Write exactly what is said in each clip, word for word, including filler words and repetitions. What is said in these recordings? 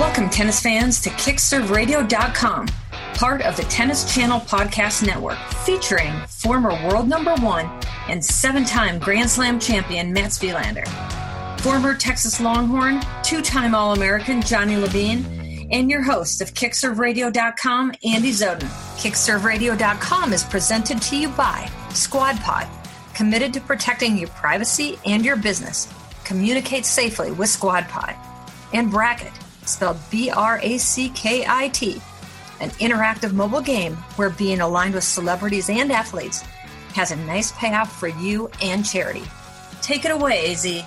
Welcome, tennis fans, to kick serve radio dot com, part of the Tennis Channel Podcast Network, featuring former world number one and seven-time Grand Slam champion Mats Wilander, former Texas Longhorn, two-time All-American Johnny Levine, and your host of kick serve radio dot com, Andy Zoden. kick serve radio dot com is presented to you by SquadPod, committed to protecting your privacy and your business. Communicate safely with SquadPod. And Bracket, spelled B R A C K I T, an interactive mobile game where being aligned with celebrities and athletes has a nice payoff for you and charity. Take it away, A Z.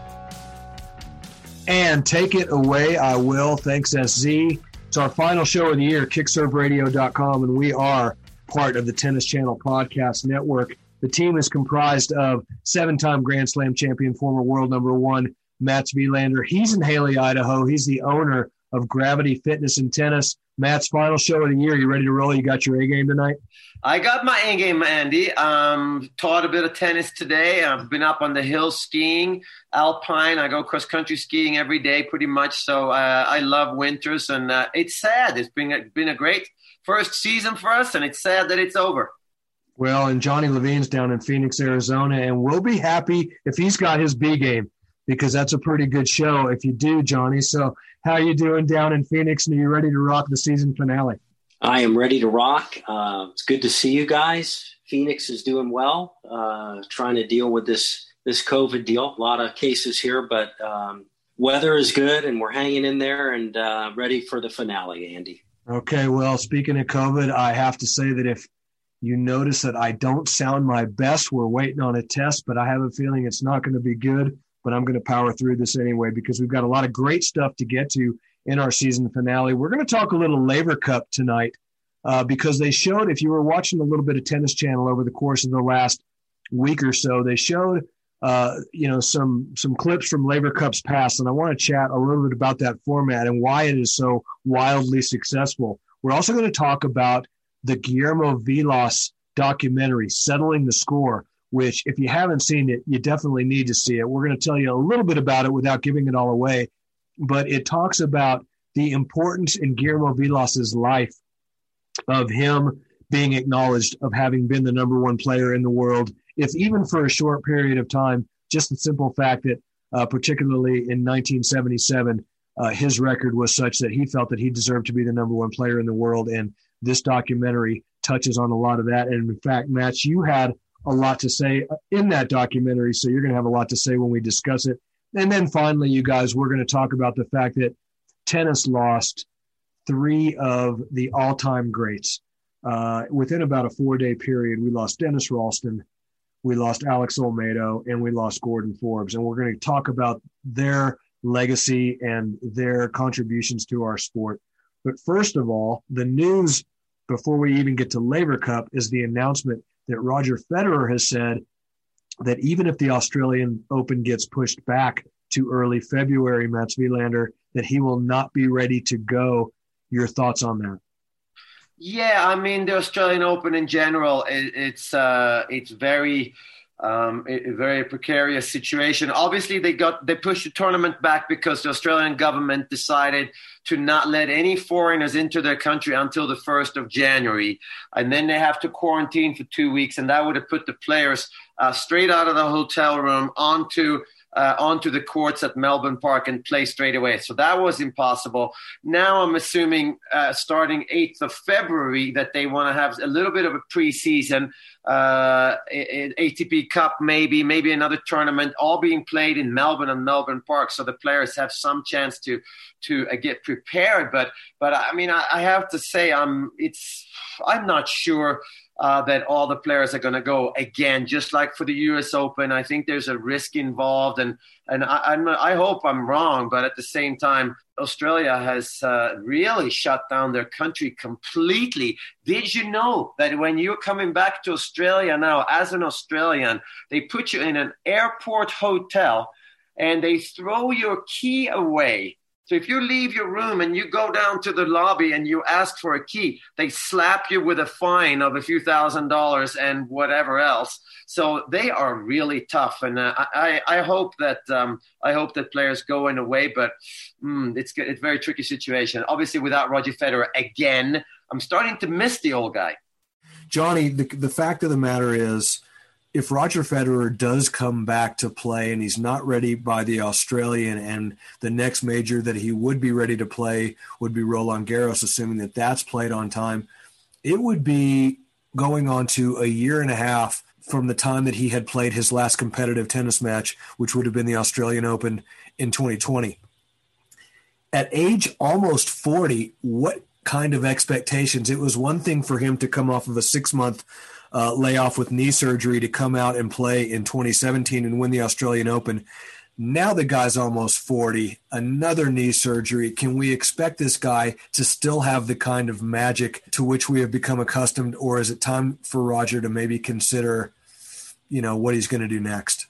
And take it away, I will. Thanks, S Z. It's our final show of the year, kick serve radio dot com, and we are part of the Tennis Channel Podcast Network. The team is comprised of seven-time Grand Slam champion, former world number one, Mats Wilander. He's in Haley, Idaho. He's the owner of Gravity Fitness and Tennis. Matt's final show of the year. You ready to roll? You got your A game tonight? I got my A game, Andy. Um, taught a bit of tennis today. I've been up on the hill skiing, alpine. I go cross-country skiing every day pretty much. So uh, I love winters, and uh, it's sad. It's been a, been a great first season for us, and it's sad that it's over. Well, and Johnny Levine's down in Phoenix, Arizona, and we'll be happy if he's got his B game, because that's a pretty good show if you do, Johnny. So how are you doing down in Phoenix, and are you ready to rock the season finale? I am ready to rock. Uh, it's good to see you guys. Phoenix is doing well, uh, trying to deal with this this COVID deal. A lot of cases here, but um, weather is good, and we're hanging in there and uh, ready for the finale, Andy. Okay, well, speaking of COVID, I have to say that if you notice that I don't sound my best, we're waiting on a test, but I have a feeling it's not going to be good. But I'm going to power through this anyway because we've got a lot of great stuff to get to in our season finale. We're going to talk a little Laver Cup tonight uh, because they showed, if you were watching a little bit of Tennis Channel over the course of the last week or so, they showed, uh, you know, some some clips from Laver Cup's past, and I want to chat a little bit about that format and why it is so wildly successful. We're also going to talk about the Guillermo Vilas documentary, Settling the Score, which if you haven't seen it, you definitely need to see it. We're going to tell you a little bit about it without giving it all away, but it talks about the importance in Guillermo Vilas's life of him being acknowledged, of having been the number one player in the world, if even for a short period of time, just the simple fact that uh, particularly in nineteen seventy-seven, uh, his record was such that he felt that he deserved to be the number one player in the world. And this documentary touches on a lot of that. And in fact, Matt, you had a lot to say in that documentary, so you're going to have a lot to say when we discuss it. And then finally, you guys, we're going to talk about the fact that tennis lost three of the all-time greats. Uh, within about a four-day period, we lost Dennis Ralston, we lost Alex Olmedo, and we lost Gordon Forbes. And we're going to talk about their legacy and their contributions to our sport. But first of all, the news before we even get to Laver Cup is the announcement that Roger Federer has said that even if the Australian Open gets pushed back to early February, Mats Wilander, that he will not be ready to go. Your thoughts on that? Yeah, I mean, the Australian Open in general, it, it's uh, it's very um, a, a very precarious situation. Obviously, they got they pushed the tournament back because the Australian government decided to not let any foreigners into their country until the first of January. And then they have to quarantine for two weeks. And that would have put the players uh, straight out of the hotel room onto uh, onto the courts at Melbourne Park and play straight away. So that was impossible. Now I'm assuming uh, starting eighth of February that they want to have a little bit of a preseason, uh, A T P Cup maybe, maybe another tournament, all being played in Melbourne and Melbourne Park. So the players have some chance to to uh, get prepared. But, but I mean, I, I have to say, I'm, it's, I'm not sure uh, that all the players are going to go again, just like for the U S Open. I think there's a risk involved, and, and I, I'm, I hope I'm wrong, but at the same time, Australia has uh, really shut down their country completely. Did you know that when you're coming back to Australia now as an Australian, they put you in an airport hotel and they throw your key away So if you leave your room and you go down to the lobby and you ask for a key, they slap you with a fine of a few thousand dollars and whatever else. So they are really tough, and uh, I, I hope that um, I hope that players go in a way, but mm, it's it's a very tricky situation. Obviously, without Roger Federer again, I'm starting to miss the old guy. Johnny, the the fact of the matter is, if Roger Federer does come back to play and he's not ready by the Australian, and the next major that he would be ready to play would be Roland Garros, assuming that that's played on time, it would be going on to a year and a half from the time that he had played his last competitive tennis match, which would have been the Australian Open in twenty twenty. At age almost forty, what kind of expectations? It was one thing for him to come off of a six-month Uh, layoff with knee surgery to come out and play in twenty seventeen and win the Australian Open. Now the guy's almost forty, another knee surgery. Can we expect this guy to still have the kind of magic to which we have become accustomed, or is it time for Roger to maybe consider, you know, what he's going to do next?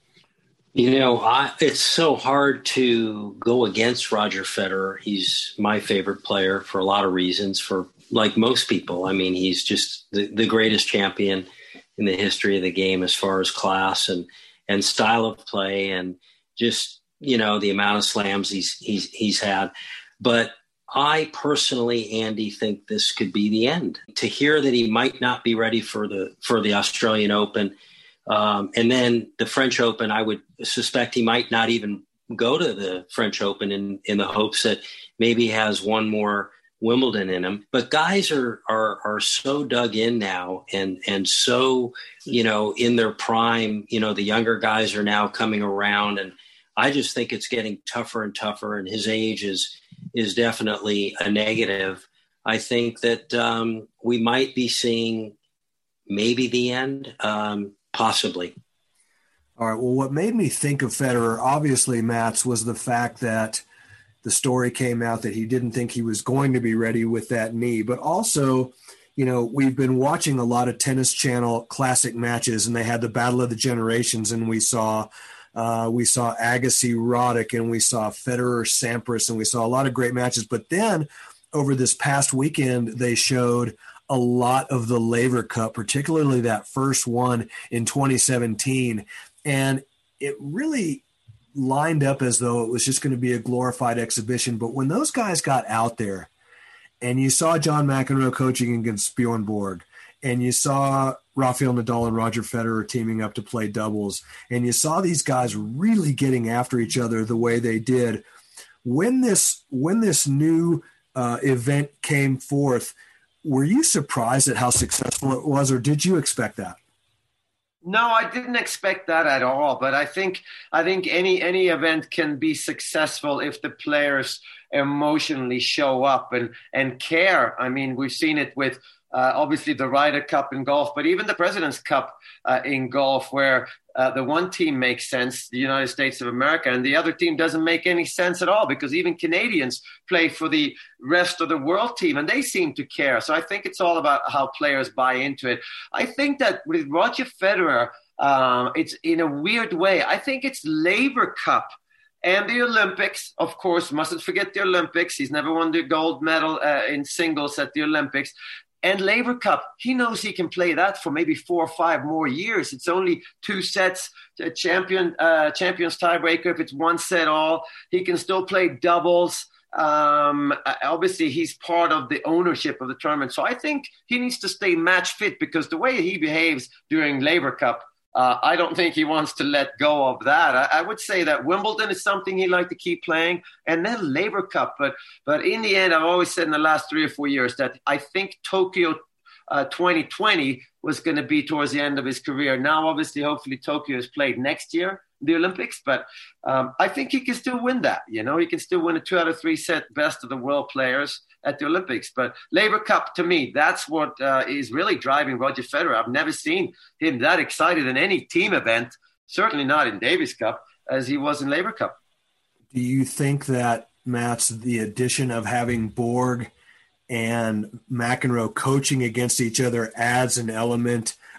You know, I, it's so hard to go against Roger Federer. He's my favorite player for a lot of reasons, for like most people. I mean, he's just the, the greatest champion in the history of the game as far as class and, and style of play, and just, you know, the amount of slams he's, he's, he's had. But I personally, Andy, think this could be the end. To hear that he might not be ready for the, for the Australian Open, um, and then the French Open, I would suspect he might not even go to the French Open in, in the hopes that maybe he has one more Wimbledon in him. But guys are, are, are so dug in now, and, and so, you know, in their prime. You know, the younger guys are now coming around, and I just think it's getting tougher and tougher, and his age is, is definitely a negative. I think that um, we might be seeing maybe the end, um, possibly. All right. Well, what made me think of Federer, obviously, Mats, was the fact that the story came out that he didn't think he was going to be ready with that knee. But also, you know, we've been watching a lot of Tennis Channel classic matches, and they had the Battle of the Generations, and we saw uh, we saw Agassi, Roddick, and we saw Federer, Sampras, and we saw a lot of great matches. But then over this past weekend, they showed a lot of the Laver Cup, particularly that first one in twenty seventeen. And it really lined up as though it was just going to be a glorified exhibition. But when those guys got out there, and you saw John McEnroe coaching against Bjorn Borg, and you saw Rafael Nadal and Roger Federer teaming up to play doubles, and you saw these guys really getting after each other the way they did, when this when this new uh, event came forth, were you surprised at how successful it was, or did you expect that? No, I didn't expect that at all. But I think I think any any event can be successful if the players emotionally show up and and care. I mean, we've seen it with uh, obviously the Ryder Cup in golf, but even the President's Cup uh, in golf, where uh, the one team makes sense, the United States of America, and the other team doesn't make any sense at all, because even Canadians play for the rest of the world team, and they seem to care. So I think it's all about how players buy into it. I think that with Roger Federer, um, it's in a weird way, I think it's Laver Cup and the Olympics. Of course, mustn't forget the Olympics. He's never won the gold medal uh, in singles at the Olympics. And Laver Cup, he knows he can play that for maybe four or five more years. It's only two sets, a champion, uh, champions tiebreaker. If it's one set all, he can still play doubles. Um, obviously, he's part of the ownership of the tournament. So I think he needs to stay match fit, because the way he behaves during Laver Cup, Uh, I don't think he wants to let go of that. I, I would say that Wimbledon is something he'd like to keep playing, and then Laver Cup. But but in the end, I've always said in the last three or four years that I think Tokyo uh, twenty twenty was going to be towards the end of his career. Now, obviously, hopefully Tokyo is played next year, the Olympics. But um, I think he can still win that. You know, he can still win a two out of three set best of the world players at the Olympics. But Laver Cup, to me, that's what uh, is really driving Roger Federer. I've never seen him that excited in any team event, certainly not in Davis Cup, as he was in Laver Cup. Do you think that, Mats, the addition of having Borg and McEnroe coaching against each other adds an element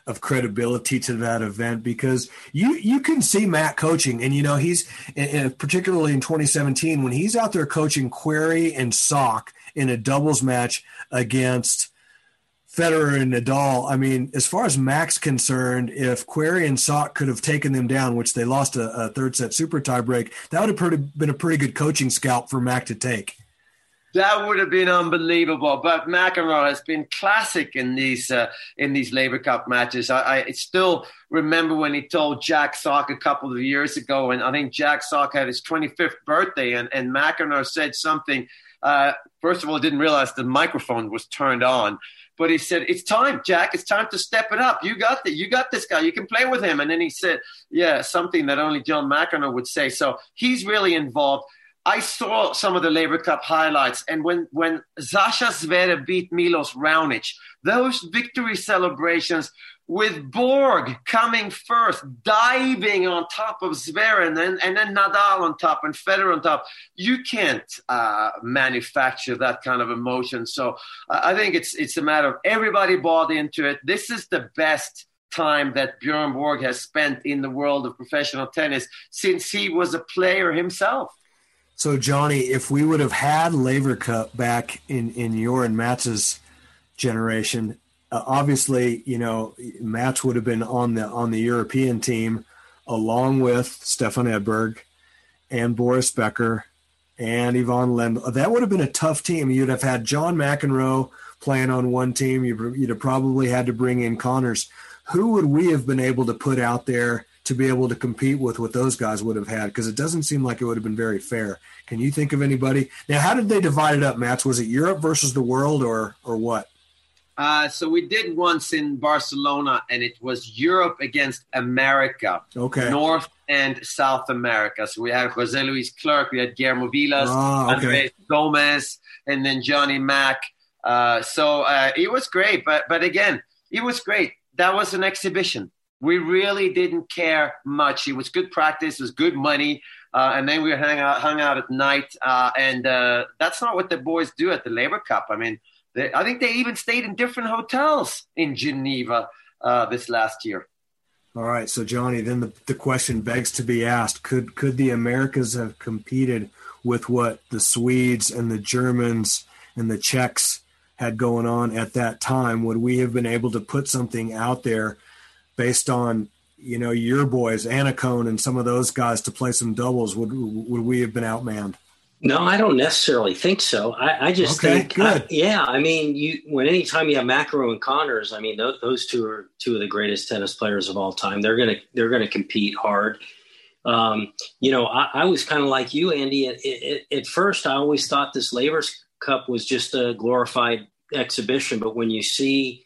of credibility to that event, because you you can see Matt coaching, and you know he's and particularly in twenty seventeen when he's out there coaching Querrey and Sock in a doubles match against Federer and Nadal. I mean, as far as Mac's concerned, if Querrey and Sock could have taken them down, which they lost a, a third set super tie break, that would have pretty, been a pretty good coaching scalp for Mac to take. That would have been unbelievable. But McEnroe has been classic in these uh, in these Laver Cup matches. I, I still remember when he told Jack Sock a couple of years ago, and I think Jack Sock had his twenty-fifth birthday, and, and McEnroe said something. Uh, first of all, didn't realize the microphone was turned on. But he said, "It's time, Jack. It's time to step it up. You got the, You got this guy. You can play with him." And then he said, yeah, something that only John McEnroe would say. So he's really involved. I saw some of the Laver Cup highlights, and when, when Sasha Zverev beat Milos Raonic, those victory celebrations with Borg coming first, diving on top of Zverev, and then, and then Nadal on top and Federer on top, you can't uh, manufacture that kind of emotion. So uh, I think it's it's a matter of everybody bought into it. This is the best time that Bjorn Borg has spent in the world of professional tennis since he was a player himself. So, Johnny, if we would have had Laver Cup back in, in your and Matt's generation, uh, obviously, you know, Matt would have been on the on the European team along with Stefan Edberg and Boris Becker and Yvonne Lendl. That would have been a tough team. You'd have had John McEnroe playing on one team. You'd, you'd have probably had to bring in Connors. Who would we have been able to put out there to be able to compete with what those guys would have had? Because it doesn't seem like it would have been very fair. Can you think of anybody? Now, how did they divide it up, Mats? Was it Europe versus the world, or or what? Uh, so we did once in Barcelona, and it was Europe against America. Okay. North and South America. So we had Jose Luis Clerc, we had Guillermo Vilas, oh, okay. Andres Gomez, and then Johnny Mack. Uh, so uh, it was great. But, but again, it was great. That was an exhibition. We really didn't care much. It was good practice. It was good money. Uh, and then we hung out, hung out at night. Uh, and uh, that's not what the boys do at the Laver Cup. I mean, they, I think they even stayed in different hotels in Geneva uh, this last year. All right. So, Johnny, then the, the question begs to be asked. Could, could the Americas have competed with what the Swedes and the Germans and the Czechs had going on at that time? Would we have been able to put something out there based on, you know, your boys, Annacone and some of those guys to play some doubles? Would would we have been outmanned? No, I don't necessarily think so. I, I just okay, think, good. I, yeah, I mean, you when anytime you have McEnroe and Connors, I mean, those, those two are two of the greatest tennis players of all time. They're gonna they're gonna compete hard. Um, you know, I, I was kind of like you, Andy. At, at, at first, I always thought this Laver Cup was just a glorified exhibition, but when you see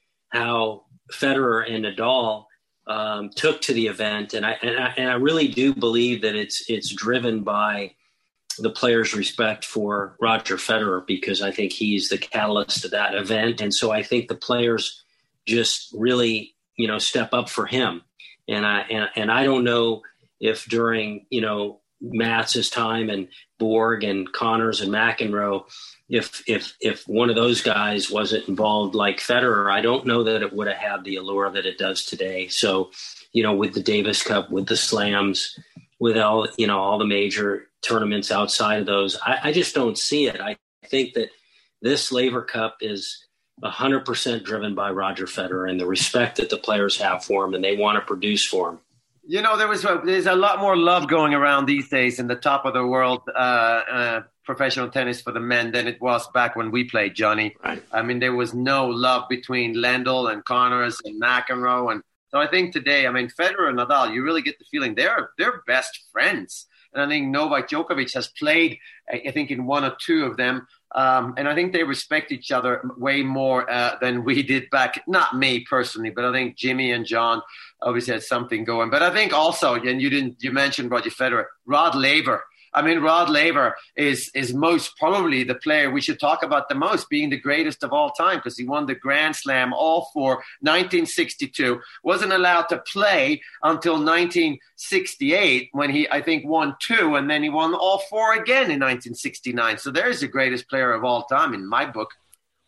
how Federer and Nadal um, took to the event, and I, and I and I really do believe that it's it's driven by the players' respect for Roger Federer, because I think he's the catalyst of that event, and so I think the players just really, you know, step up for him. And I and, and I don't know if during, you know, Matz's time and Borg and Connors and McEnroe, if if if one of those guys wasn't involved like Federer, I don't know that it would have had the allure that it does today. So, you know, with the Davis Cup, with the slams, with all, you know, all the major tournaments outside of those, I, I just don't see it. I think that this Laver Cup is one hundred percent driven by Roger Federer and the respect that the players have for him and they want to produce for him. You know, there was a, there's a lot more love going around these days in the top of the world uh, uh, professional tennis for the men than it was back when we played, Johnny. Right. I mean, there was no love between Lendl and Connors and McEnroe. And so I think today, I mean, Federer and Nadal, you really get the feeling they're they're best friends. And I think Novak Djokovic has played, I think, in one or two of them. Um, and I think they respect each other way more uh, than we did back. Not me personally, but I think Jimmy and John obviously had something going. But I think also, and you didn't, you mentioned Roger Federer, Rod Laver. I mean, Rod Laver is is most probably the player we should talk about the most, being the greatest of all time, because he won the Grand Slam all for nineteen sixty-two, wasn't allowed to play until nineteen sixty-eight when he, I think, won two, and then he won all four again in nineteen sixty-nine. So there's the greatest player of all time in my book.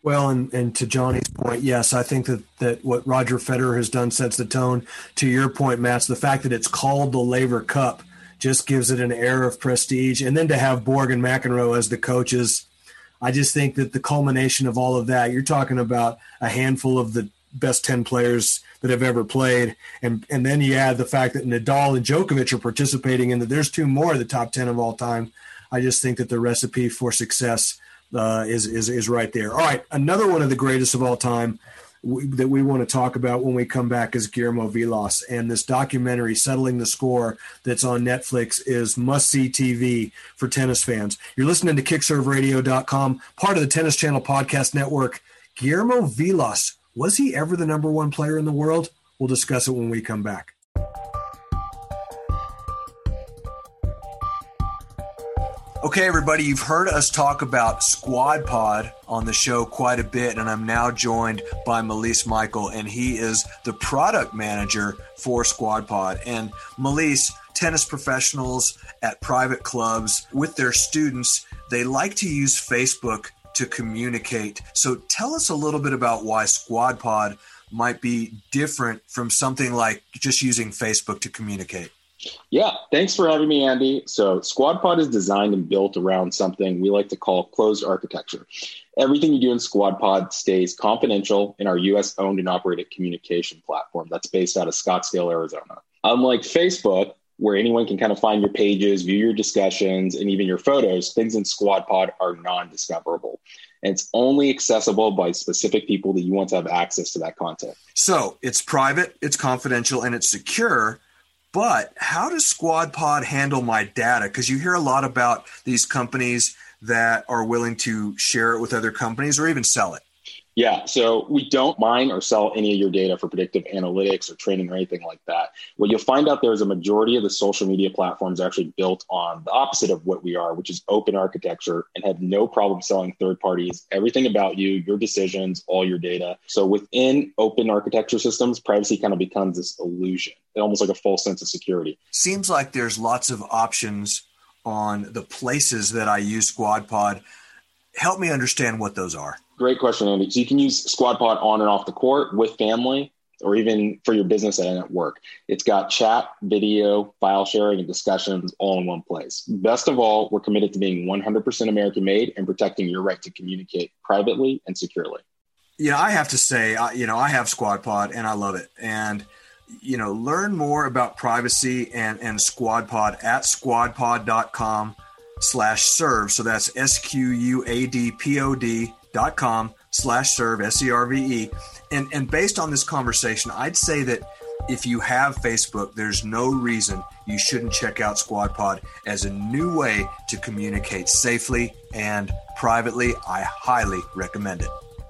Well, and, and to Johnny's point, yes, I think that, that what Roger Federer has done sets the tone. To your point, Matt, the fact that it's called the Laver Cup just gives it an air of prestige. And then to have Borg and McEnroe as the coaches, I just think that the culmination of all of that, you're talking about a handful of the best ten players that have ever played. And, and then you add the fact that Nadal and Djokovic are participating in that there's two more of the top ten of all time. I just think that the recipe for success Uh, is, is is right there. All right, another one of the greatest of all time w- that we want to talk about when we come back is Guillermo Vilas. And this documentary, Settling the Score, that's on Netflix is must-see T V for tennis fans. You're listening to kick serve radio dot com, part of the Tennis Channel Podcast Network. Guillermo Vilas, was he ever the number one player in the world? We'll discuss it when we come back. Okay, everybody, you've heard us talk about Squad Pod on the show quite a bit, and I'm now joined by Melise Michael, and he is the product manager for Squad Pod. And Melise, tennis professionals at private clubs with their students, they like to use Facebook to communicate. So tell us a little bit about why Squad Pod might be different from something like just using Facebook to communicate. Yeah, thanks for having me, Andy. So Squad Pod is designed and built around something we like to call closed architecture. Everything you do in Squad Pod stays confidential in our U S owned and operated communication platform that's based out of Scottsdale, Arizona. Unlike Facebook, where anyone can kind of find your pages, view your discussions, and even your photos, things in Squad Pod are non-discoverable. And it's only accessible by specific people that you want to have access to that content. So it's private, it's confidential, and it's secure. But how does Squad Pod handle my data? Because you hear a lot about these companies that are willing to share it with other companies or even sell it. Yeah, so we don't mine or sell any of your data for predictive analytics or training or anything like that. What you'll find out there is a majority of the social media platforms are actually built on the opposite of what we are, which is open architecture, and have no problem selling third parties everything about you, your decisions, all your data. So within open architecture systems, privacy kind of becomes this illusion, almost like a false sense of security. Seems like there's lots of options on the places that I use Squad Pod. Help me understand what those are. Great question, Andy. So you can use Squad Pod on and off the court with family or even for your business at work. It's got chat, video, file sharing, and discussions all in one place. Best of all, we're committed to being one hundred percent American made and protecting your right to communicate privately and securely. Yeah, I have to say, you know, I have Squad Pod and I love it. And, you know, learn more about privacy and, and Squad Pod at squad pod dot com slash serve. So that's S Q U A D P O D dot com slash serve, S E R V E. And, and based on this conversation, I'd say that if you have Facebook, there's no reason you shouldn't check out Squad Pod as a new way to communicate safely and privately. I highly recommend it.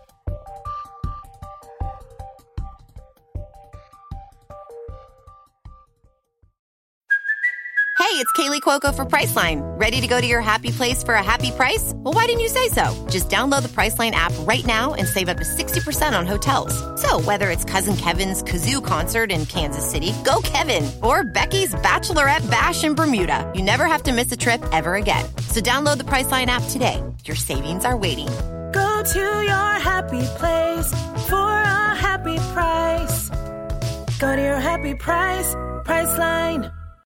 Hey, it's Kaylee Cuoco for Priceline. Ready to go to your happy place for a happy price? Well, why didn't you say so? Just download the Priceline app right now and save up to sixty percent on hotels. So whether it's Cousin Kevin's Kazoo Concert in Kansas City, go Kevin, or Becky's Bachelorette Bash in Bermuda, you never have to miss a trip ever again. So download the Priceline app today. Your savings are waiting. Go to your happy place for a happy price. Go to your happy price, Priceline.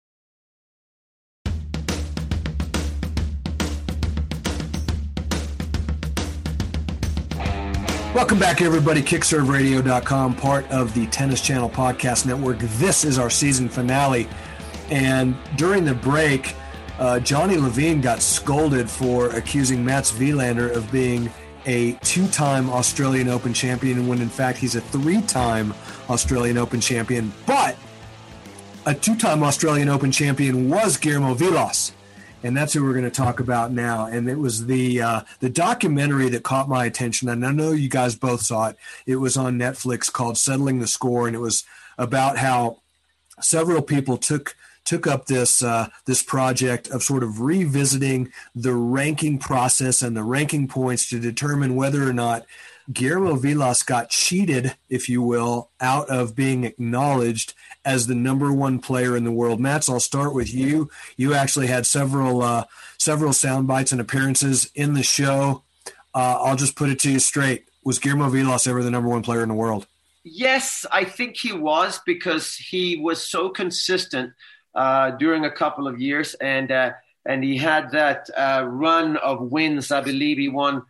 Welcome back, everybody. kick serve radio dot com, part of the Tennis Channel Podcast Network. This is our season finale. And during the break, uh, Johnny Levine got scolded for accusing Mats Wilander of being a two-time Australian Open champion when, in fact, he's a three-time Australian Open champion. But a two-time Australian Open champion was Guillermo Vilas. And that's who we're going to talk about now. And it was the uh, the documentary that caught my attention. And I know you guys both saw it. It was on Netflix called Settling the Score. And it was about how several people took took up this uh, this project of sort of revisiting the ranking process and the ranking points to determine whether or not Guillermo Vilas got cheated, if you will, out of being acknowledged as the number one player in the world. Mats, I'll start with you. You actually had several uh, several sound bites and appearances in the show. Uh, I'll just put it to you straight. Was Guillermo Vilas ever the number one player in the world? Yes, I think he was, because he was so consistent uh, during a couple of years, and uh, and he had that uh, run of wins. I believe he won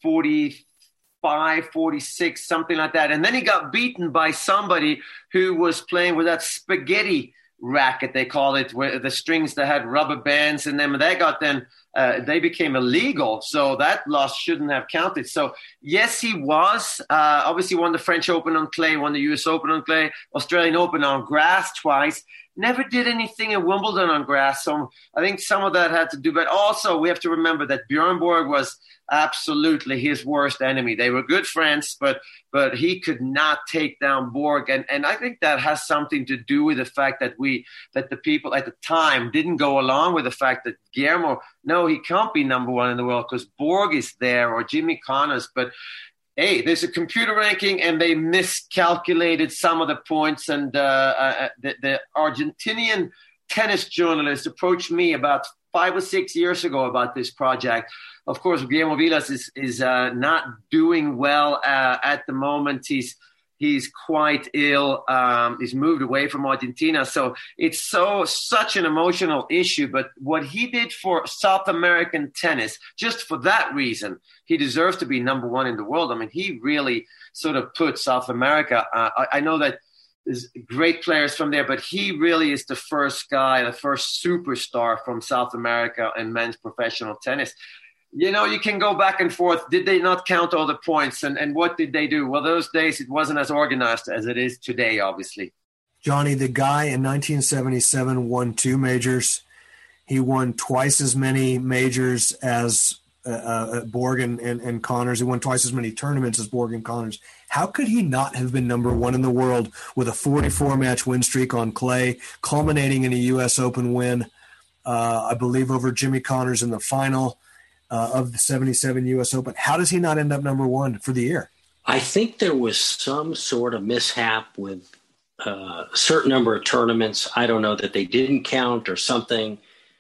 forty-five, forty-six, something like that. And then he got beaten by somebody who was playing with that spaghetti racket, they call it, where the strings that had rubber bands in them, and they got then uh, they became illegal, so that loss shouldn't have counted. So yes, he was uh, obviously won the French Open on clay, won the U S Open on clay, Australian Open on grass twice. Never did anything at Wimbledon on grass, so I think some of that had to do. But also, we have to remember that Bjorn Borg was absolutely his worst enemy. They were good friends, but but he could not take down Borg, and and I think that has something to do with the fact that we that the people at the time didn't go along with the fact that Guillermo, no, he can't be number one in the world because Borg is there, or Jimmy Connors, but. Hey, there's a computer ranking, and they miscalculated some of the points. And uh, uh, the, the Argentinian tennis journalist approached me about five or six years ago about this project. Of course, Guillermo Vilas is is uh, not doing well uh, at the moment. He's he's quite ill. Um, he's moved away from Argentina, so it's so such an emotional issue. But what he did for South American tennis, just for that reason, he deserves to be number one in the world. I mean, he really sort of put South America. Uh, I, I know that there's great players from there, but he really is the first guy, the first superstar from South America in men's professional tennis. You know, you can go back and forth. Did they not count all the points? And, and what did they do? Well, those days it wasn't as organized as it is today, obviously. Johnny, the guy in nineteen seventy-seven won two majors. He won twice as many majors as uh, uh, Borg and, and, and Connors. He won twice as many tournaments as Borg and Connors. How could he not have been number one in the world with a forty-four match win streak on clay, culminating in a U S Open win, uh, I believe, over Jimmy Connors in the final uh, of the seventy-seven U S Open? How does he not end up number one for the year? I think there was some sort of mishap with uh, a certain number of tournaments. I don't know that they didn't count or something.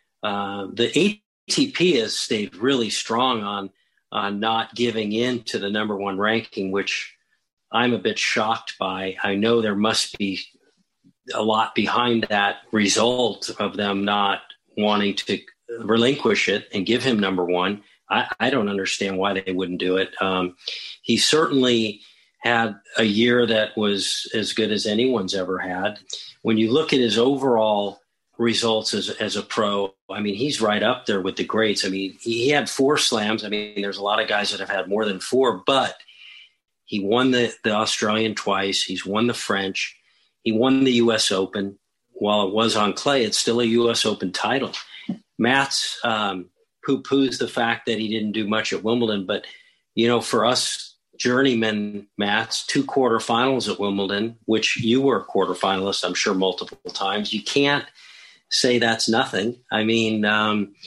Uh, the A T P has stayed really strong on on not giving in to the number one ranking, which I'm a bit shocked by. I know there must be a lot behind that result of them not wanting to relinquish it and give him number one. I, I don't understand why they wouldn't do it. Um, he certainly had a year that was as good as anyone's ever had. When you look at his overall results as as a pro, I mean, he's right up there with the greats. I mean, he had four slams. I mean, there's a lot of guys that have had more than four, but he won the, the Australian twice. He's won the French. He won the U S Open. While it was on clay, it's still a U S Open title. Mats um, poo-poos the fact that he didn't do much at Wimbledon, but, you know, for us journeyman Mats, two quarterfinals at Wimbledon, which you were a quarterfinalist, I'm sure, multiple times. You can't say that's nothing. I mean, um,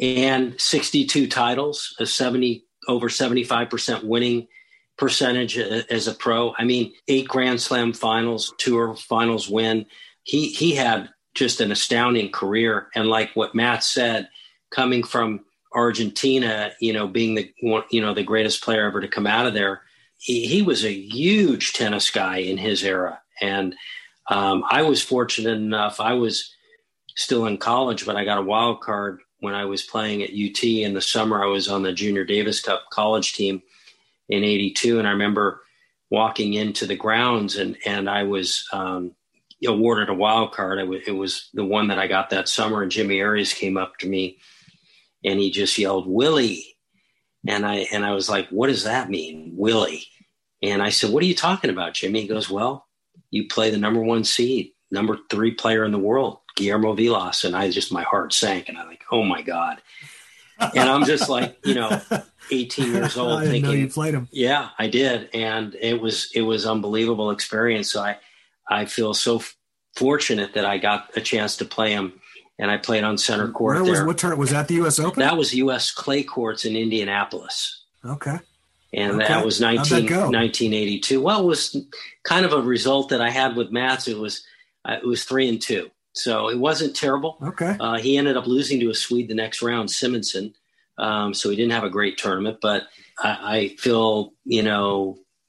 and sixty-two titles, a seventy over seventy-five percent winning percentage as a pro. I mean, eight Grand Slam finals, tour finals win. He he had just an astounding career. And like what Matt said, coming from Argentina, you know, being the you know the greatest player ever to come out of there, he, he was a huge tennis guy in his era. And um, I was fortunate enough. I was still in college, but I got a wild card when I was playing at U T in the summer. I was on the Junior Davis Cup college team in eighty-two. And I remember walking into the grounds and, and I was um, awarded a wild card. It, w- it was the one that I got that summer. And Jimmy Arias came up to me and he just yelled, "Willie." And I, and I was like, "What does that mean, Willie?" And I said, "What are you talking about, Jimmy?" He goes, "Well, you play the number one seed, number three player in the world, Guillermo Vilas." And I just, my heart sank and I'm like, oh my God. And I'm just like, you know, eighteen years old, I didn't thinking, know you played him. Yeah, I did. And it was, it was unbelievable experience. So I, I feel so f- fortunate that I got a chance to play him, and I played on center court. Where was, there. what turn was that, the U S Open? That was U S clay courts in Indianapolis. Okay. And okay. that was nineteen, nineteen eighty-two. Well, it was kind of a result that I had with Mats. It was, uh, it was three and two. So it wasn't terrible. Okay. Uh, he ended up losing to a Swede the next round, Simonson. Um, so he didn't have a great tournament, but I, I feel, you know,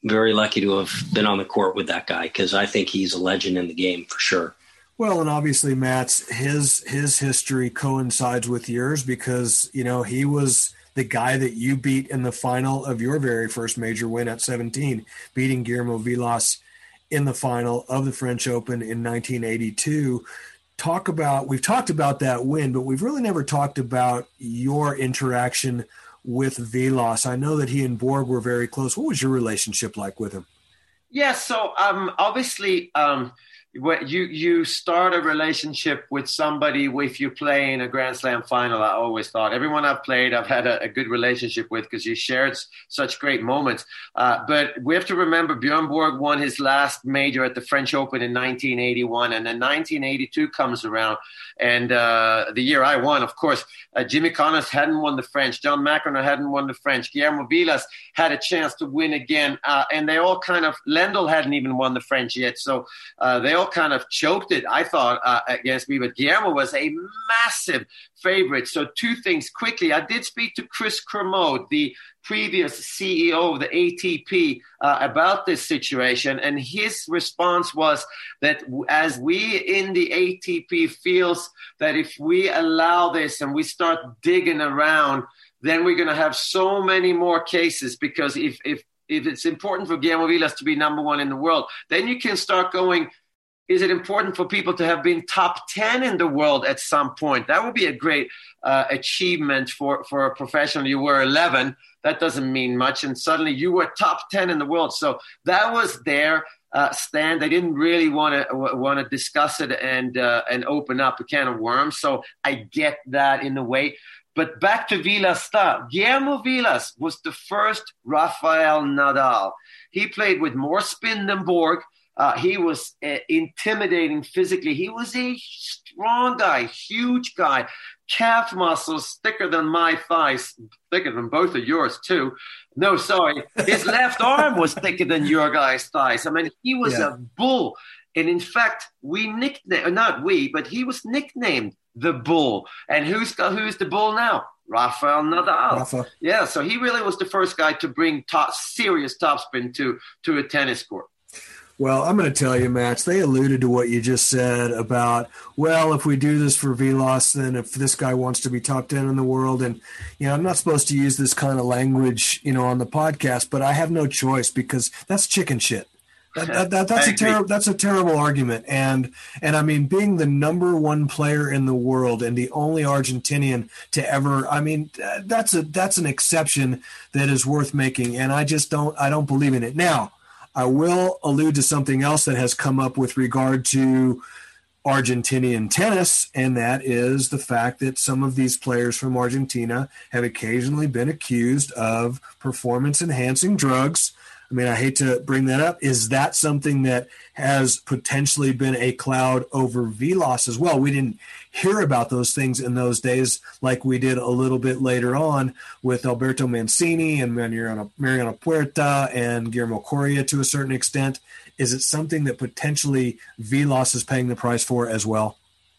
very lucky to have been on the court with that guy because I think he's a legend in the game for sure. Well, and obviously, Matt's his his history coincides with yours because, you know, he was the guy that you beat in the final of your very first major win at seventeen, beating Guillermo Vilas in the final of the French Open in nineteen eighty-two. Talk about, we've talked about that win, but we've really never talked about your interaction with Vilas. I know that he and Borg were very close. What was your relationship like with him? Yeah, so um, obviously um, you you start a relationship with somebody if you play in a Grand Slam final. I always thought everyone I've played, I've had a, a good relationship with because you shared such great moments. Uh, but we have to remember Bjorn Borg won his last major at the French Open in nineteen eighty-one, and then nineteen eighty-two comes around. And uh, the year I won, of course, uh, Jimmy Connors hadn't won the French. John McEnroe hadn't won the French. Guillermo Vilas had a chance to win again. Uh, and they all kind of, Lendl hadn't even won the French yet. So uh, they all kind of choked it, I thought, uh, against me. But Guillermo was a massive favorite. So two things quickly. I did speak to Chris Kermode, the previous C E O of the A T P, uh, about this situation. And his response was that as we in the A T P feels that if we allow this and we start digging around, then we're going to have so many more cases because if, if, if it's important for Guillermo Vilas to be number one in the world, then you can start going, is it important for people to have been top ten in the world at some point? That would be a great uh, achievement for, for a professional. You were eleven. That doesn't mean much. And suddenly you were top ten in the world. So that was their uh, stand. They didn't really want to want to discuss it and uh, and open up a can of worms. So I get that in a way. But back to Vilas style. Guillermo Vilas was the first Rafael Nadal. He played with more spin than Borg. Uh, he was uh, intimidating physically. He was a strong guy, huge guy, calf muscles thicker than my thighs, thicker than both of yours too. No, sorry. His left arm was thicker than your guy's thighs. I mean, he was yeah. a bull. And in fact, we nicknamed, not we, but he was nicknamed the Bull. And who's who's the Bull now? Rafael Nadal. Rafa. Yeah, so he really was the first guy to bring top, serious topspin to, to a tennis court. Well, I'm going to tell you, Max, they alluded to what you just said about, well, if we do this for Vilas, then if this guy wants to be top ten in the world, and, you know, I'm not supposed to use this kind of language, you know, on the podcast, but I have no choice because that's chicken shit. That, that, that, that's a terrible, that's a terrible argument. And, and I mean, being the number one player in the world and the only Argentinian to ever, I mean, that's a, that's an exception that is worth making. And I just don't, I don't believe in it. Now, I will allude to something else that has come up with regard to Argentinian tennis, and that is the fact that some of these players from Argentina have occasionally been accused of performance-enhancing drugs. I mean, I hate to bring that up. Is that something that has potentially been a cloud over Vilas as well? We didn't hear about those things in those days like we did a little bit later on with Alberto Mancini and Mariano, Mariano Puerta and Guillermo Coria to a certain extent. Is it something that potentially Vilas is paying the price for as well?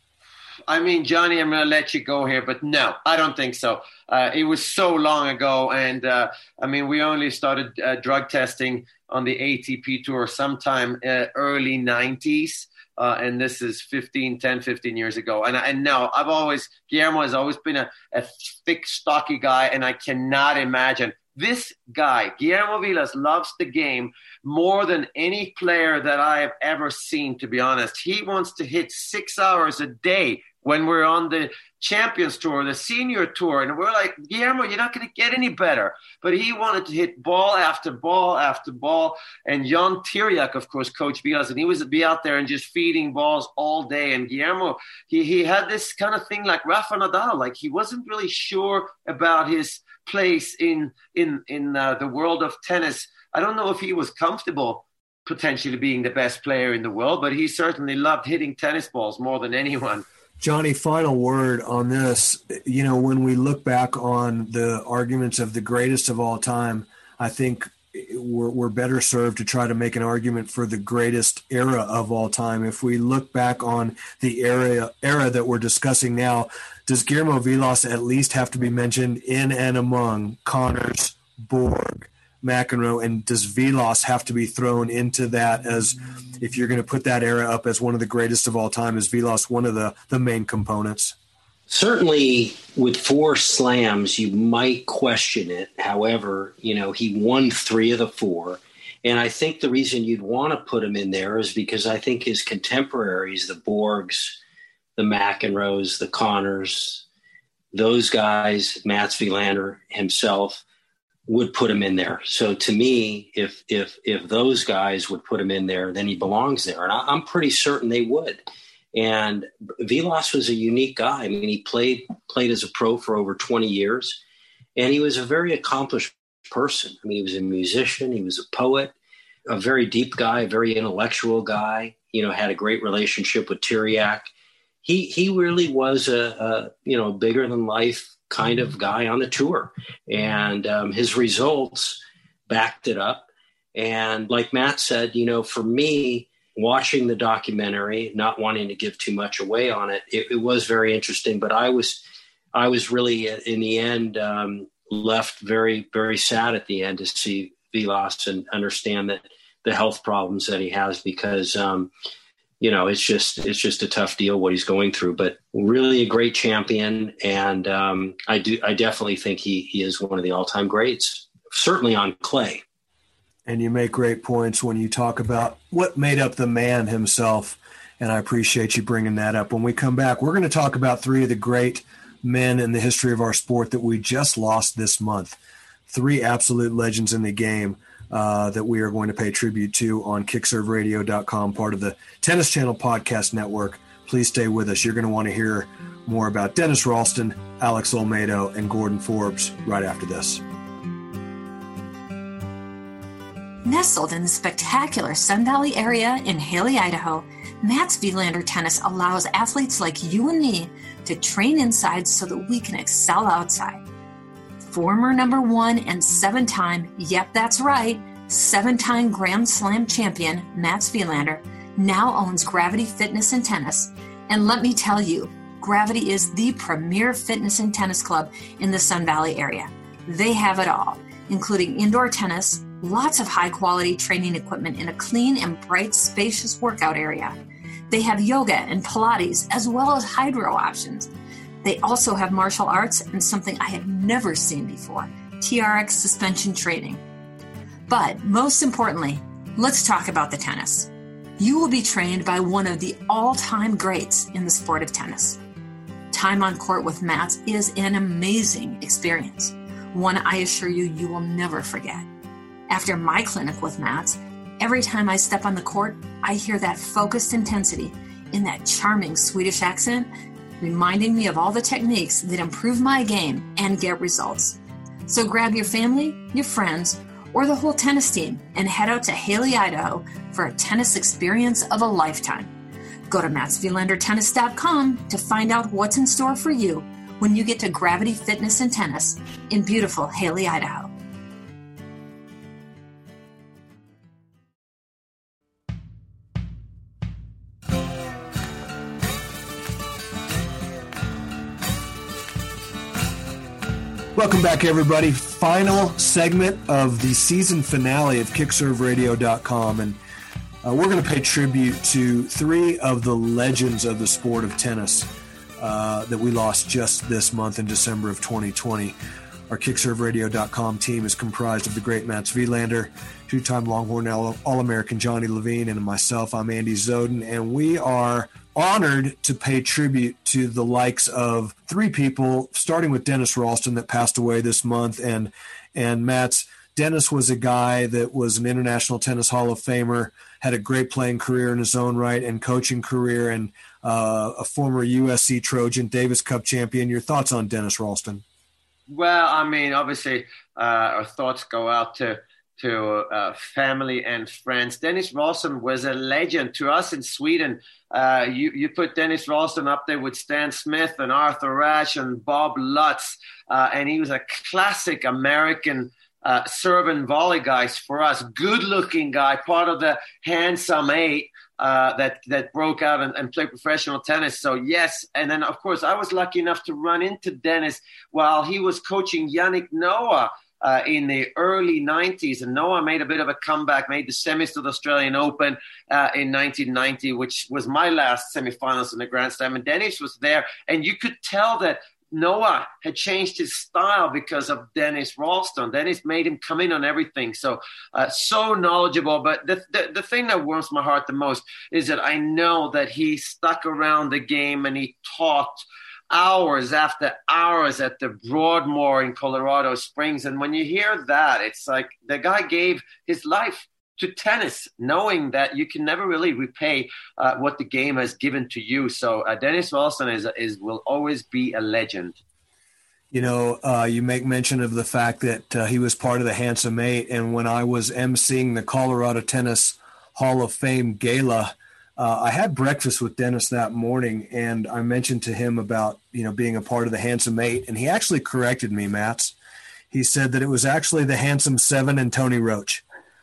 I mean, Johnny, I'm going to let you go here, but no, I don't think so. Uh, it was so long ago. And, uh, I mean, we only started uh, drug testing on the A T P tour sometime uh, early nineties. Uh, and this is fifteen, ten, fifteen years ago. And, and no, I've always, Guillermo has always been a, a thick, stocky guy. And I cannot imagine this guy, Guillermo Vilas, loves the game more than any player that I have ever seen, to be honest. He wants to hit six hours a day when we're on the Champions Tour, the Senior Tour. And we're like, Guillermo, you're not going to get any better. But he wanted to hit ball after ball after ball. And Jan Tiriac, of course, coached Vilas, and he was to be out there and just feeding balls all day. And Guillermo, he, he had this kind of thing like Rafa Nadal. Like he wasn't really sure about his place in in in uh, the world of tennis. I don't know if he was comfortable potentially being the best player in the world, but he certainly loved hitting tennis balls more than anyone. Johnny, final word on this. You know, when we look back on the arguments of the greatest of all time, I think we're, we're better served to try to make an argument for the greatest era of all time. If we look back on the era, era that we're discussing now, does Guillermo Vilas at least have to be mentioned in and among Connors, Borg, McEnroe, and does Vilas have to be thrown into that as if you're going to put that era up as one of the greatest of all time? Is Vilas one of the, the main components? Certainly with four slams, you might question it. However, you know, he won three of the four. And I think the reason you'd want to put him in there is because I think his contemporaries, the Borgs, the McEnroes, the Connors, those guys, Mats Wilander himself, would put him in there. So to me, if if if those guys would put him in there, then he belongs there. And I, I'm pretty certain they would. And Vilas was a unique guy. I mean, he played played as a pro for over twenty years, and he was a very accomplished person. I mean, he was a musician, he was a poet, a very deep guy, a very intellectual guy, you know, had a great relationship with Tiriac. He he really was a, a you know, bigger than life kind of guy on the tour. And um, his results backed it up. And like Matt said, you know, for me, watching the documentary, not wanting to give too much away on it, it, it was very interesting. But I was, I was really in the end um, left very, very sad at the end to see Vilas and understand that the health problems that he has, because um, you know, it's just it's just a tough deal what he's going through. But really a great champion, and um, I do I definitely think he he is one of the all time greats, certainly on clay. And you make great points when you talk about what made up the man himself. And I appreciate you bringing that up. When we come back, we're going to talk about three of the great men in the history of our sport that we just lost this month. Three absolute legends in the game uh, that we are going to pay tribute to on kick serve radio dot com, part of the Tennis Channel Podcast Network. Please stay with us. You're going to want to hear more about Dennis Ralston, Alex Olmedo, and Gordon Forbes right after this. Nestled in the spectacular Sun Valley area in Haley, Idaho, Mats Wilander Tennis allows athletes like you and me to train inside so that we can excel outside. Former number one and seven-time, yep, that's right, seven-time Grand Slam champion Mats Wilander now owns Gravity Fitness and Tennis. And let me tell you, Gravity is the premier fitness and tennis club in the Sun Valley area. They have it all, including indoor tennis, lots of high-quality training equipment in a clean and bright, spacious workout area. They have yoga and Pilates, as well as hydro options. They also have martial arts and something I have never seen before, T R X suspension training. But most importantly, let's talk about the tennis. You will be trained by one of the all-time greats in the sport of tennis. Time on court with Mats is an amazing experience, one I assure you you will never forget. After my clinic with Mats, every time I step on the court, I hear that focused intensity in that charming Swedish accent, reminding me of all the techniques that improve my game and get results. So grab your family, your friends, or the whole tennis team and head out to Haley, Idaho for a tennis experience of a lifetime. Go to mats wilander tennis dot com to find out what's in store for you when you get to Gravity Fitness and Tennis in beautiful Haley, Idaho. Welcome back, everybody. Final segment of the season finale of kick serve radio dot com. And uh, we're going to pay tribute to three of the legends of the sport of tennis uh, that we lost just this month in December of twenty twenty. Our kick serve radio dot com team is comprised of the great Mats Wilander, two-time Longhorn All-American Johnny Levine, and myself, I'm Andy Zoden. And we are honored to pay tribute to the likes of three people, starting with Dennis Ralston that passed away this month. And and Mats, Dennis was a guy that was an International Tennis Hall of Famer, had a great playing career in his own right and coaching career, and uh, a former U S C Trojan, Davis Cup champion. Your thoughts on Dennis Ralston? Well, I mean, obviously, uh, our thoughts go out to to uh, family and friends. Dennis Ralston was a legend to us in Sweden. Uh, you, you put Dennis Ralston up there with Stan Smith and Arthur Ashe and Bob Lutz, uh, and he was a classic American uh, serve and volley guys for us. Good-looking guy, part of the handsome eight uh, that that broke out and, and played professional tennis. So yes, and then of course I was lucky enough to run into Dennis while he was coaching Yannick Noah uh, in the early nineties. And Noah made a bit of a comeback, made the semis to the Australian Open uh, in nineteen ninety, which was my last semifinals in the Grand Slam. And Dennis was there. And you could tell that Noah had changed his style because of Dennis Ralston. Dennis made him come in on everything. So, uh, so knowledgeable. But the, the the thing that warms my heart the most is that I know that he stuck around the game and he taught hours after hours at the Broadmoor in Colorado Springs. And when you hear that, it's like the guy gave his life to tennis, knowing that you can never really repay uh, what the game has given to you. So uh, Dennis Ralston is, is will always be a legend. You know, uh, you make mention of the fact that uh, he was part of the Handsome Eight. And when I was emceeing the Colorado Tennis Hall of Fame Gala, uh, I had breakfast with Dennis that morning, and I mentioned to him about, you know, being a part of the Handsome Eight. And he actually corrected me, Mats. He said that it was actually the Handsome Seven and Tony Roach.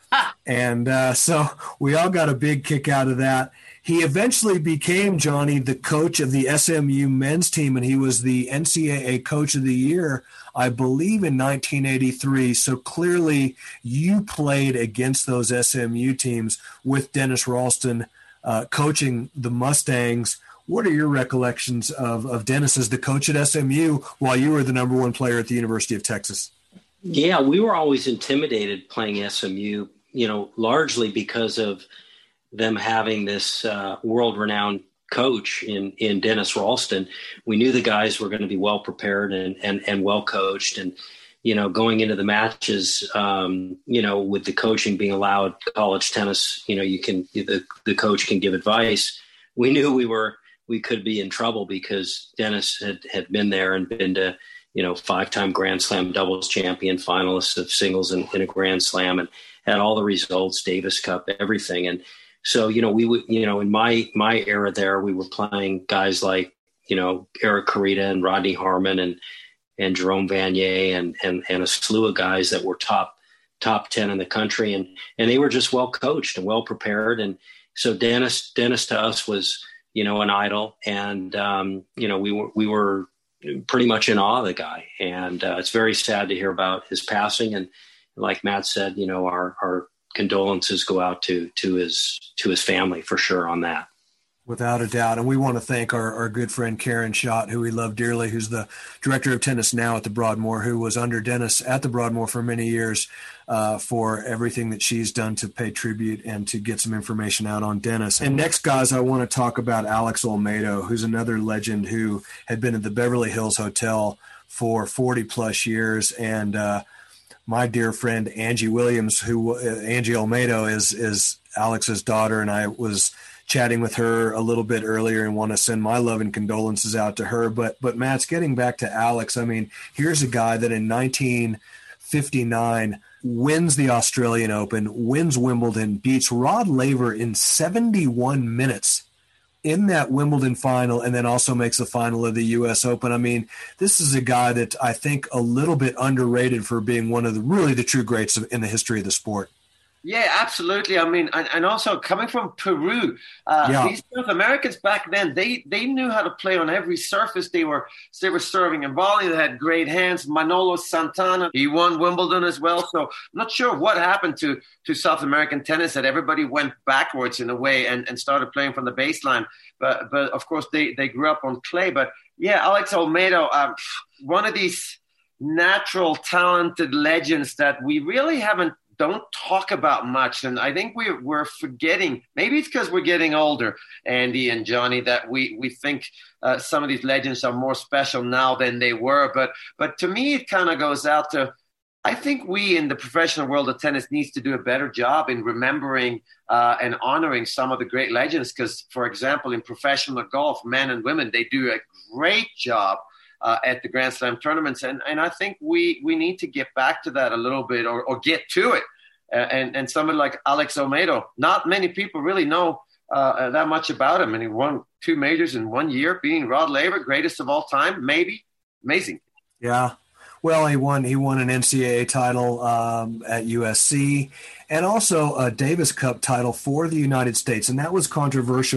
And uh, so we all got a big kick out of that. He eventually became, Johnny, the coach of the S M U men's team, and he was the N C double A Coach of the Year, I believe, in nineteen eighty-three. So clearly you played against those S M U teams with Dennis Ralston uh, coaching the Mustangs. What are your recollections of, of Dennis as the coach at S M U while you were the number one player at the University of Texas? Yeah, we were always intimidated playing S M U, you know, largely because of them having this uh, world-renowned coach in, in Dennis Ralston. We knew the guys were going to be well prepared and, and, and well coached. And, you know, going into the matches, um, you know, with the coaching being allowed, college tennis, you know, you can, the, the coach can give advice. We knew we were, we could be in trouble because Dennis had, had been there and been to, you know, five-time Grand Slam doubles champion, finalist of singles in, in a Grand Slam, and had all the results, Davis Cup, everything. And so, you know, we would, you know, in my, my era there, we were playing guys like, you know, Eric Carita and Rodney Harmon and, and Jerome Vanier and, and, and a slew of guys that were top, top ten in the country. And, and they were just well coached and well prepared. And so Dennis, Dennis to us was, you know, an idol. And, um, you know, we were, we were pretty much in awe of the guy. And uh, it's very sad to hear about his passing. And like Matt said, you know, our, our condolences go out to, to his, to his family for sure on that. Without a doubt. And we want to thank our, our good friend Karen Schott, who we love dearly, who's the director of tennis now at the Broadmoor, who was under Dennis at the Broadmoor for many years, uh, for everything that she's done to pay tribute and to get some information out on Dennis. And next, guys, I want to talk about Alex Olmedo, who's another legend who had been at the Beverly Hills Hotel for forty plus years. And uh, my dear friend Angie Williams, who uh, Angie Olmedo is, is Alex's daughter, and I was chatting with her a little bit earlier and want to send my love and condolences out to her. But, but Matt's getting back to Alex. I mean, here's a guy that in nineteen fifty-nine wins the Australian Open, wins Wimbledon, beats Rod Laver in seventy-one minutes in that Wimbledon final, and then also makes the final of the U S Open. I mean, this is a guy that I think a little bit underrated for being one of the really the true greats in the history of the sport. Yeah, absolutely. I mean, and, and also coming from Peru, uh, yeah. these South Americans back then, they they knew how to play on every surface. They were they were serving and volley. They had great hands. Manolo Santana, he won Wimbledon as well. So I'm not sure what happened to, to South American tennis, that everybody went backwards in a way and, and started playing from the baseline. But, but of course, they, they grew up on clay. But, yeah, Alex Olmedo, um, one of these natural, talented legends that we really haven't don't talk about much. And I think we're, we're forgetting, maybe it's because we're getting older, Andy and Johnny, that we, we think uh, some of these legends are more special now than they were. But, but to me, it kind of goes out to, I think we in the professional world of tennis needs to do a better job in remembering uh, and honoring some of the great legends. Because, for example, in professional golf, men and women, they do a great job Uh, at the Grand Slam tournaments. And, and I think we, we need to get back to that a little bit, or, or get to it. Uh, and, and somebody like Alex Olmedo, not many people really know uh, that much about him. And he won two majors in one year, being Rod Laver, greatest of all time, maybe. Amazing. Yeah. Well, he won, he won an N C double A title um, at U S C, and also a Davis Cup title for the United States. And that was controversial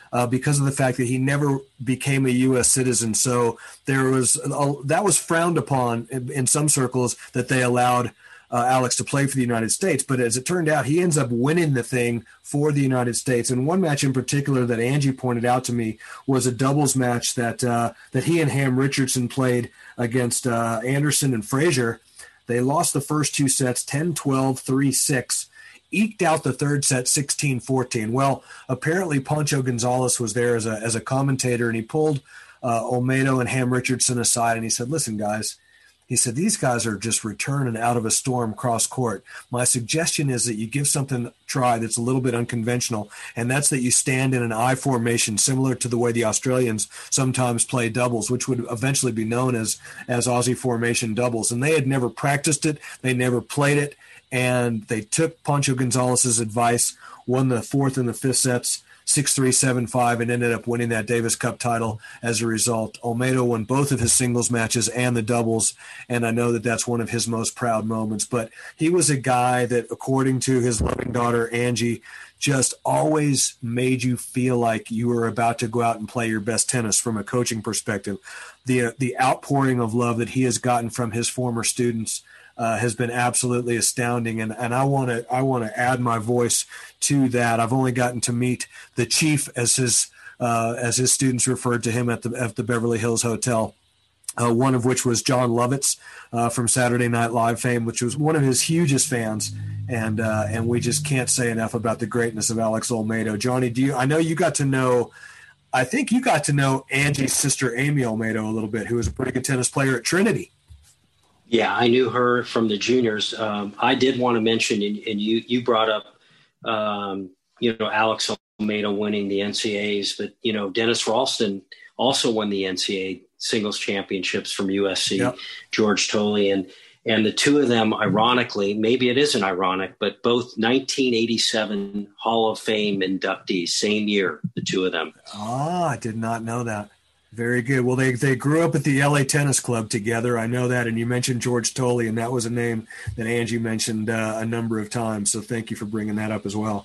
uh, because of the fact that he never became a U S citizen. So there was a, that was frowned upon in, in some circles, that they allowed uh, Alex to play for the United States. But as it turned out, he ends up winning the thing for the United States. And one match in particular that Angie pointed out to me was a doubles match that uh, that he and Ham Richardson played against uh, Anderson and Frazier. They lost the first two sets ten twelve, three six, eked out the third set sixteen fourteen. Well, apparently Pancho Gonzalez was there as a as a commentator, and he pulled uh, Olmedo and Ham Richardson aside, and he said, listen, guys, he said, these guys are just returning out of a storm cross court. My suggestion is that you give something a try that's a little bit unconventional, and that's that you stand in an I formation, similar to the way the Australians sometimes play doubles, which would eventually be known as, as Aussie formation doubles. And they had never practiced it. They never played it. And they took Pancho Gonzalez's advice, won the fourth and the fifth sets, six three, seven five, and ended up winning that Davis Cup title as a result. Olmedo won both of his singles matches and the doubles, and I know that that's one of his most proud moments. But he was a guy that, according to his loving daughter, Angie, just always made you feel like you were about to go out and play your best tennis from a coaching perspective. The, the outpouring of love that he has gotten from his former students Uh, has been absolutely astounding, and, and I want to I want to add my voice to that. I've only gotten to meet the chief, as his uh, as his students referred to him at the at the Beverly Hills Hotel. Uh, one of which was John Lovitz uh, from Saturday Night Live fame, which was one of his hugest fans, and uh, and we just can't say enough about the greatness of Alex Olmedo. Johnny, do you? I know you got to know. I think you got to know Angie's sister Amy Olmedo a little bit, who was a pretty good tennis player at Trinity. Yeah, I knew her from the juniors. Um, I did want to mention, and, and you you brought up, um, you know, Alex Olmedo winning the N C A As, but, you know, Dennis Ralston also won the N C A A singles championships from U S C, yep. George Tolley. And, and the two of them, ironically, maybe it isn't ironic, but both nineteen eighty-seven Hall of Fame inductees, same year, the two of them. Ah, I did not know that. Very good. Well, they, they grew up at the L A Tennis Club together. I know that. And you mentioned George Tolley, and that was a name that Angie mentioned uh, a number of times. So thank you for bringing that up as well.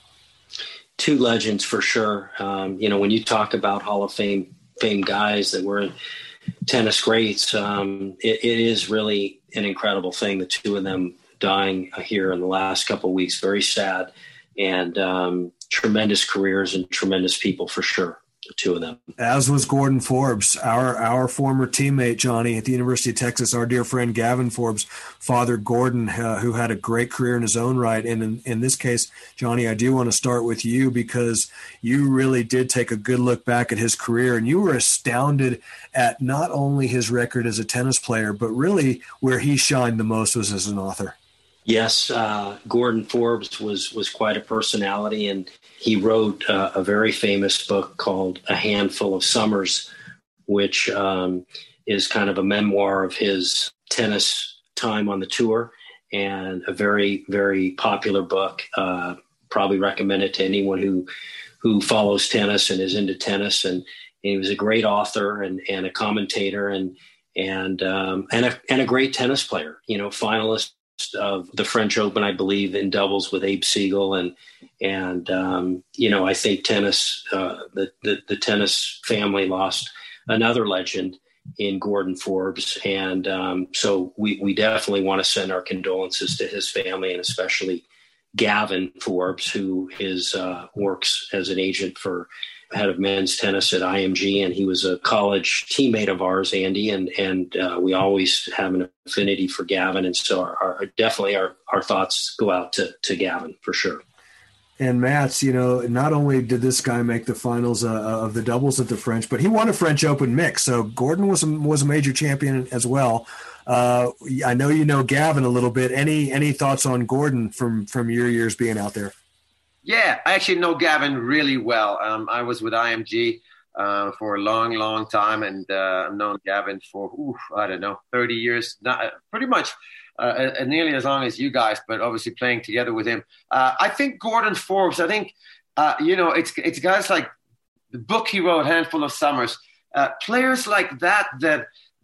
Two legends for sure. Um, you know, when you talk about Hall of Fame fame guys that were tennis greats, um, it, it is really an incredible thing. The two of them dying here in the last couple of weeks, very sad, and um, tremendous careers and tremendous people for sure. The two of them. As was Gordon Forbes, our our former teammate, Johnny, at the University of Texas. Our dear friend Gavin Forbes, father Gordon, uh, who had a great career in his own right. And in, in this case, Johnny, I do want to start with you, because you really did take a good look back at his career, and you were astounded at not only his record as a tennis player, but really where he shined the most was as an author. Yes, uh, Gordon Forbes was was quite a personality, and he wrote uh, a very famous book called A Handful of Summers, which um, is kind of a memoir of his tennis time on the tour, and a very, very popular book. Uh, probably recommend it to anyone who who follows tennis and is into tennis. And, and he was a great author and, and a commentator, and and um, and a and a great tennis player. You know, finalist of the French Open, I believe, in doubles with Abe Siegel. And, and um, you know, I think tennis, uh, the, the, the tennis family lost another legend in Gordon Forbes. And um, so we, we definitely want to send our condolences to his family, and especially Gavin Forbes, who is uh, works as an agent for head of men's tennis at I M G, and he was a college teammate of ours, Andy, and and uh, we always have an affinity for Gavin, and so our, our definitely our, our thoughts go out to to Gavin for sure. And Mats, you know, not only did this guy make the finals uh, of the doubles at the French, but he won a French Open mix. So Gordon was a, was a major champion as well. Uh, I know you know Gavin a little bit. Any any thoughts on Gordon from from your years being out there? Yeah, I actually know Gavin really well. Um, I was with I M G uh, for a long, long time, and uh, I've known Gavin for, ooh, I don't know, thirty years, not, pretty much uh, nearly as long as you guys, but obviously playing together with him. Uh, I think Gordon Forbes, I think, uh, you know, it's it's guys like the book he wrote, Handful of Summers, uh, players like that that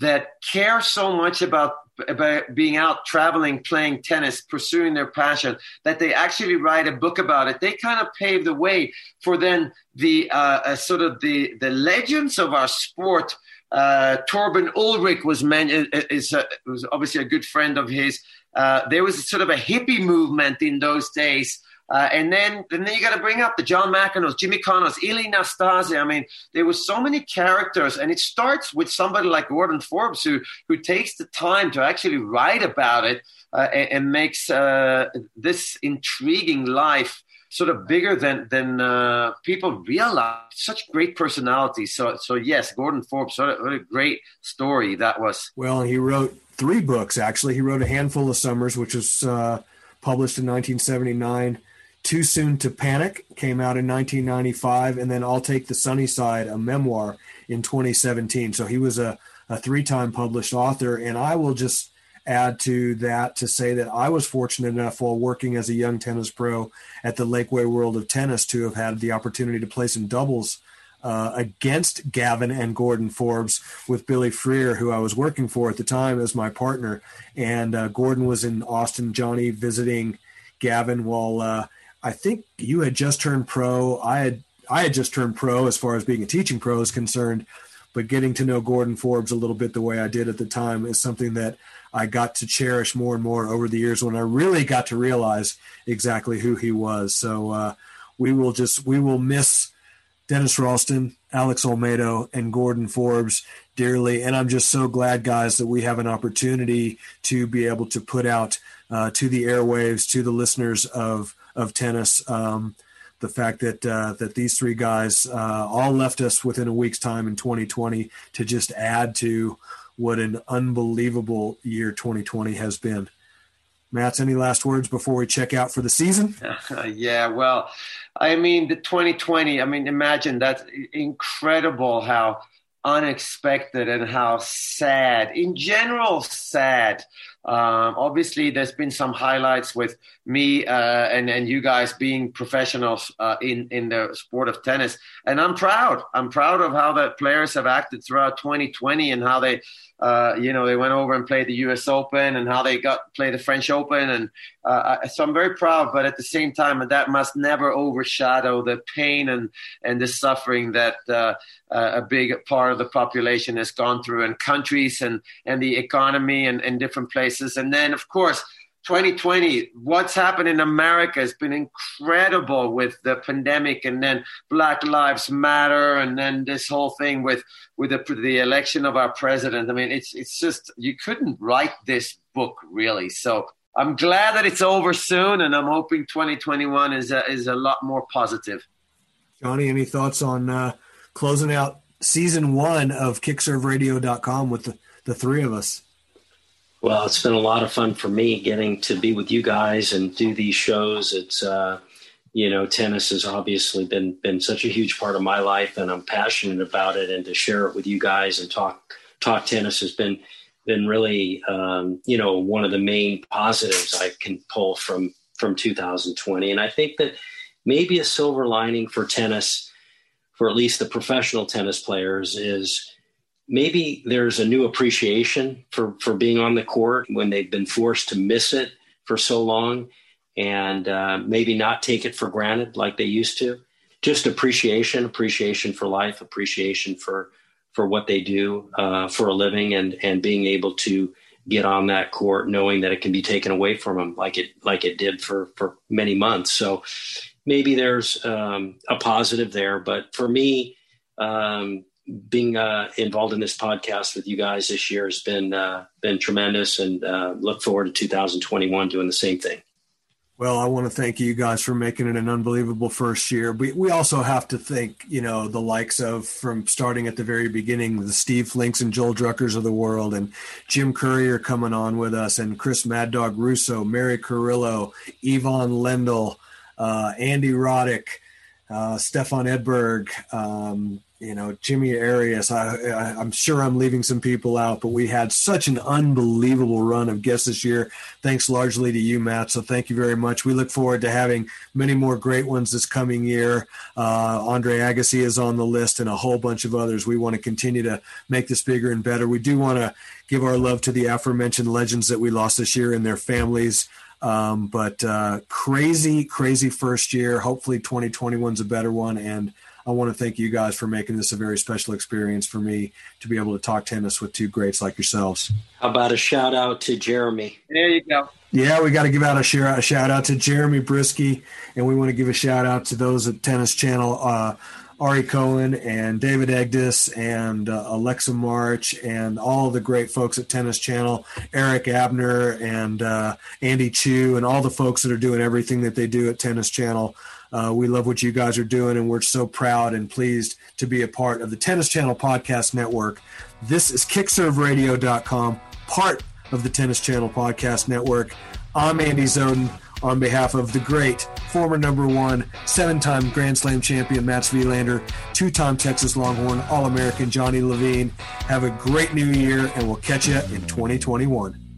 that care so much about about being out traveling, playing tennis, pursuing their passion, that they actually write a book about it. They kind of pave the way for then the uh, uh, sort of the the legends of our sport. Uh, Torben Ulrich was man, is uh, was obviously a good friend of his. Uh, there was sort of a hippie movement in those days. Uh, and then and then you got to bring up the John McEnroes, Jimmy Connors, Ilie Nastase. I mean, there were so many characters, and it starts with somebody like Gordon Forbes, who who takes the time to actually write about it uh, and, and makes uh, this intriguing life sort of bigger than than uh, people realize. Such great personalities. So so yes, Gordon Forbes, what a, what a great story that was. Well, he wrote three books actually. He wrote A Handful of Summers, which was uh, published in nineteen seventy-nine. Too Soon to Panic came out in nineteen ninety-five, and then I'll Take the Sunny Side, a memoir, in twenty seventeen. So he was a, a three-time published author, and I will just add to that to say that I was fortunate enough while working as a young tennis pro at the Lakeway World of Tennis to have had the opportunity to play some doubles uh, against Gavin and Gordon Forbes with Billy Freer, who I was working for at the time as my partner. And uh, Gordon was in Austin, Johnny visiting Gavin while uh, I think you had just turned pro. I had I had just turned pro as far as being a teaching pro is concerned, but getting to know Gordon Forbes a little bit the way I did at the time is something that I got to cherish more and more over the years when I really got to realize exactly who he was. So uh, we will just we will miss Dennis Ralston, Alex Olmedo, and Gordon Forbes dearly. And I'm just so glad, guys, that we have an opportunity to be able to put out uh, to the airwaves, to the listeners of of tennis, um, the fact that uh, that these three guys uh, all left us within a week's time in twenty twenty to just add to what an unbelievable year twenty twenty has been. Mats, any last words before we check out for the season? Uh, yeah, well, I mean, the twenty twenty, I mean, imagine that's incredible how unexpected and how sad, in general, sad. Um, obviously, there's been some highlights with me uh, and, and you guys being professionals uh, in, in the sport of tennis. And I'm proud. I'm proud of how the players have acted throughout twenty twenty and how they, uh, you know, they went over and played the U S Open and how they got play the French Open. And uh, so I'm very proud. But at the same time, that must never overshadow the pain and, and the suffering that uh, uh, a big part of the population has gone through, and countries and, and the economy and, and different places. And then, of course, twenty twenty, what's happened in America has been incredible with the pandemic, and then Black Lives Matter, and then this whole thing with with the, the election of our president. I mean, it's it's just, you couldn't write this book, really. So I'm glad that it's over soon, and I'm hoping twenty twenty-one is a, is a lot more positive. Johnny, any thoughts on uh, closing out season one of kick serve radio dot com with the, the three of us? Well, it's been a lot of fun for me getting to be with you guys and do these shows. It's, uh, you know, tennis has obviously been been such a huge part of my life, and I'm passionate about it. And to share it with you guys and talk talk tennis has been been really, um, you know, one of the main positives I can pull from from two thousand twenty. And I think that maybe a silver lining for tennis, for at least the professional tennis players, is maybe there's a new appreciation for, for being on the court when they've been forced to miss it for so long, and uh, maybe not take it for granted like they used to. Just appreciation, appreciation for life, appreciation for, for what they do uh, for a living, and, and being able to get on that court knowing that it can be taken away from them like it, like it did for, for many months. So maybe there's um, a positive there, but for me, um, being uh, involved in this podcast with you guys this year has been uh, been tremendous, and uh, look forward to two thousand twenty-one doing the same thing. Well, I want to thank you guys for making it an unbelievable first year. We we also have to thank, you know, the likes of, from starting at the very beginning, the Steve Flinks and Joel Druckers of the world, and Jim Courier coming on with us, and Chris Mad Dog Russo, Mary Carrillo, Yvonne Lendl, uh, Andy Roddick, uh, Stefan Edberg, um, you know, Jimmy Arias, I, I, I'm sure I'm leaving some people out, but we had such an unbelievable run of guests this year, thanks largely to you, Matt. So thank you very much. We look forward to having many more great ones this coming year. Uh, Andre Agassi is on the list and a whole bunch of others. We want to continue to make this bigger and better. We do want to give our love to the aforementioned legends that we lost this year and their families. Um, but uh, crazy, crazy first year. Hopefully twenty twenty-one is a better one. And I want to thank you guys for making this a very special experience for me to be able to talk tennis with two greats like yourselves. How about a shout out to Jeremy? There you go. Yeah, we got to give out a shout out to Jeremy Brisky, and we want to give a shout out to those at Tennis Channel, uh, Ari Cohen and David Egdes and uh, Alexa March and all the great folks at Tennis Channel, Eric Abner and uh, Andy Chu and all the folks that are doing everything that they do at Tennis Channel. Uh, we love what you guys are doing, and we're so proud and pleased to be a part of the Tennis Channel Podcast Network. This is kick serve radio dot com, part of the Tennis Channel Podcast Network. I'm Andy Zoden on behalf of the great former number one, seven-time Grand Slam champion Mats Wilander, two-time Texas Longhorn All-American Johnny Levine. Have a great new year, and we'll catch you in twenty twenty-one.